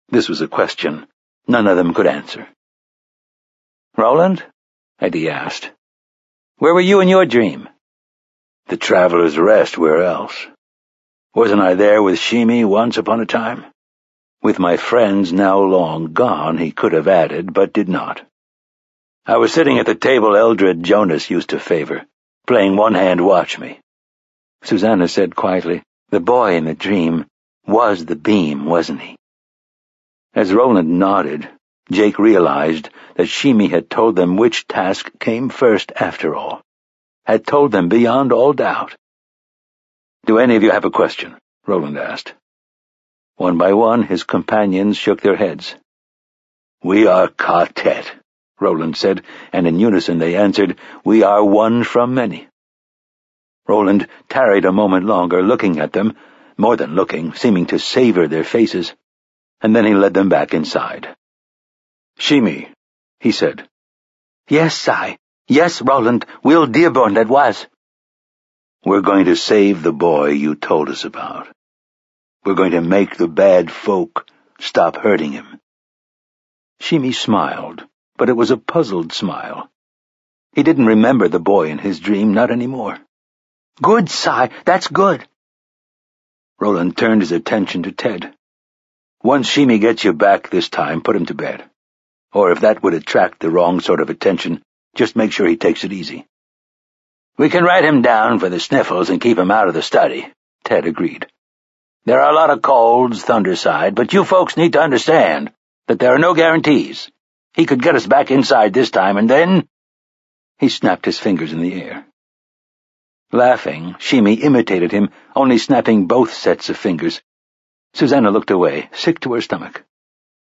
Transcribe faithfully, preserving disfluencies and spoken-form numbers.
This was a question none of them could answer. "Roland?" Eddie asked. "Where were you in your dream?" "The Traveler's Rest, where else? Wasn't I there with Shimi once upon a time? With my friends now long gone," he could have added, but did not. "I was sitting at the table Eldred Jonas used to favor, playing one-hand watch me." Susanna said quietly, "The boy in the dream was the beam, wasn't he?" As Roland nodded, Jake realized that Shimi had told them which task came first after all. Had told them beyond all doubt. "Do any of you have a question?" Roland asked. One by one, his companions shook their heads. "We are Ka-Tet," Roland said, and in unison they answered, "We are one from many." Roland tarried a moment longer, looking at them, more than looking, seeming to savor their faces, and then he led them back inside. "Shimi," he said. "Yes, Si. Yes, Roland. Will Dearborn that was." "We're going to save the boy you told us about. We're going to make the bad folk stop hurting him." Shimi smiled, but it was a puzzled smile. He didn't remember the boy in his dream, not anymore. "Good, Si. That's good." Roland turned his attention to Ted. "Once Shimi gets you back this time, put him to bed. Or if that would attract the wrong sort of attention, just make sure he takes it easy." "We can write him down for the sniffles and keep him out of the study," Ted agreed. "There are a lot of colds, Thunderside, but you folks need to understand that there are no guarantees. He could get us back inside this time, and then—" He snapped his fingers in the air. Laughing, Shimi imitated him, only snapping both sets of fingers. Susanna looked away, sick to her stomach.